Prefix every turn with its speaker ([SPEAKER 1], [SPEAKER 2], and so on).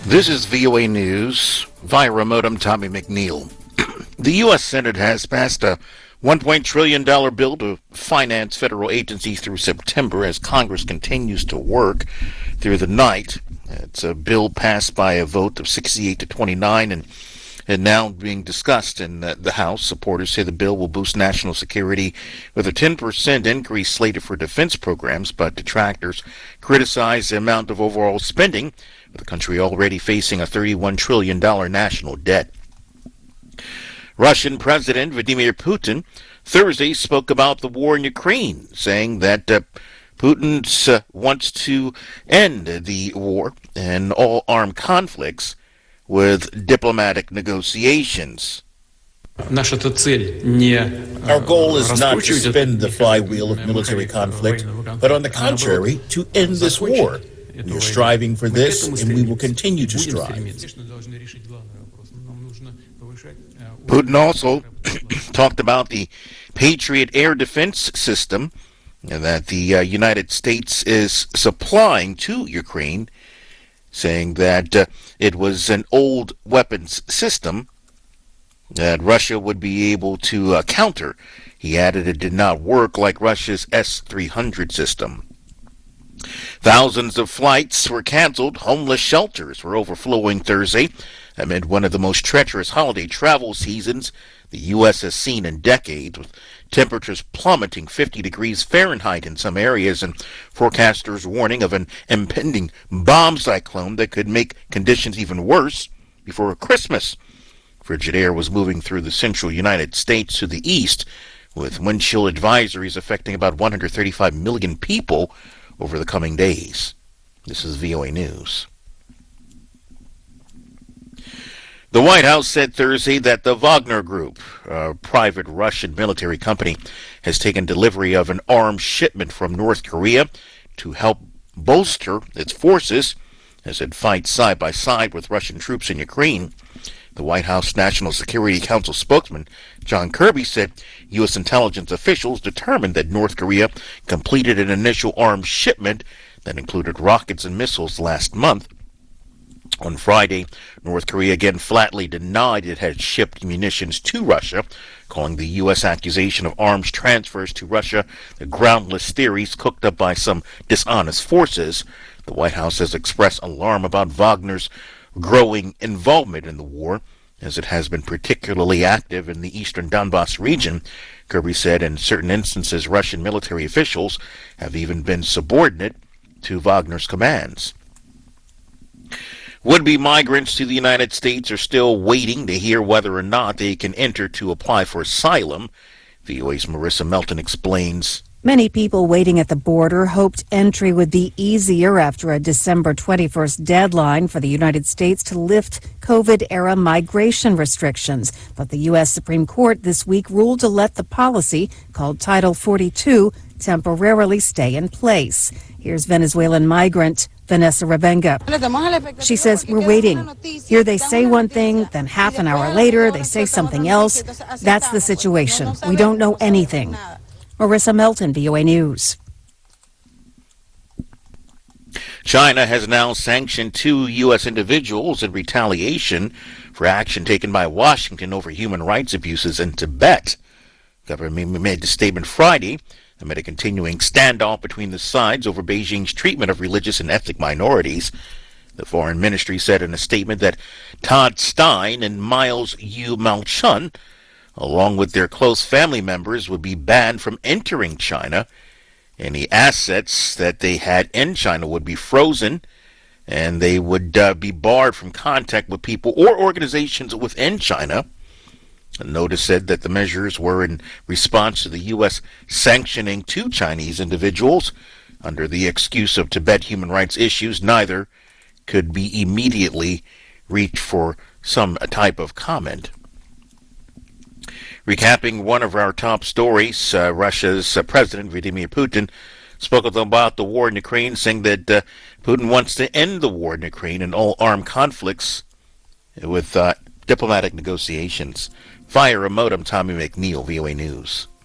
[SPEAKER 1] This is VOA News. Via remote, I'm Tommy McNeil. The U.S. Senate has passed a $1 trillion bill to finance federal agencies through September as Congress continues to work through the night. It's a bill passed by a vote of 68 to 29 and now being discussed in the House. Supporters say the bill will boost national security with a 10% increase slated for defense programs, but detractors criticize the amount of overall spending, with the country already facing a $31 trillion national debt. Russian President Vladimir Putin Thursday spoke about the war in Ukraine, saying that Putin wants to end the war and all armed conflicts with diplomatic negotiations.
[SPEAKER 2] Our goal is not to spin the flywheel of military conflict, but on the contrary, to end this war. We are striving for this, and we will continue to strive.
[SPEAKER 1] Putin also talked about the Patriot air defense system that the United States is supplying to Ukraine, saying that it was an old weapons system that Russia would be able to counter. He added it did not work like Russia's S-300 system. Thousands of flights were canceled. Homeless shelters were overflowing Thursday amid one of the most treacherous holiday travel seasons the U.S. has seen in decades, with temperatures plummeting 50 degrees Fahrenheit in some areas and forecasters warning of an impending bomb cyclone that could make conditions even worse before Christmas. Frigid air was moving through the central United States to the east, with wind chill advisories affecting about 135 million people over the coming days. This is VOA News. The White House said Thursday that the Wagner Group, a private Russian military company, has taken delivery of an arms shipment from North Korea to help bolster its forces as it fights side by side with Russian troops in Ukraine. The White House National Security Council spokesman John Kirby said U.S. intelligence officials determined that North Korea completed an initial arms shipment that included rockets and missiles last month. On Friday, North Korea again flatly denied it had shipped munitions to Russia, calling the U.S. accusation of arms transfers to Russia the groundless theories cooked up by some dishonest forces. The White House has expressed alarm about Wagner's growing involvement in the war, as it has been particularly active in the eastern Donbass region. Kirby said in certain instances Russian military officials have even been subordinate to Wagner's commands. Would-be migrants to the United States are still waiting to hear whether or not they can enter to apply for asylum. VOA's Marissa Melton explains.
[SPEAKER 3] Many people waiting at the border hoped entry would be easier after a December 21st deadline for the United States to lift COVID-era migration restrictions. But the U.S. Supreme Court this week ruled to let the policy, called Title 42, temporarily stay in place. Here's Venezuelan migrant Vanessa Revenga. She says, we're waiting. Here they say one thing, then half an hour later they say something else. That's the situation. We don't know anything. Marissa Melton, VOA News.
[SPEAKER 1] China has now sanctioned 2 U.S. individuals in retaliation for action taken by Washington over human rights abuses in Tibet. The government made the statement Friday amid a continuing standoff between the sides over Beijing's treatment of religious and ethnic minorities. The foreign ministry said in a statement that Todd Stein and Miles Yu Malchun, along with their close family members, would be banned from entering China. Any assets that they had in China would be frozen, and they would be barred from contact with people or organizations within China. A notice said that the measures were in response to the U.S. sanctioning 2 Chinese individuals under the excuse of Tibet human rights issues. Neither could be immediately reached for some type of comment. Recapping one of our top stories, Russia's President Vladimir Putin spoke about the war in Ukraine, saying that Putin wants to end the war in Ukraine and all armed conflicts with diplomatic negotiations. Via remote, I'm Tommy McNeil, VOA News.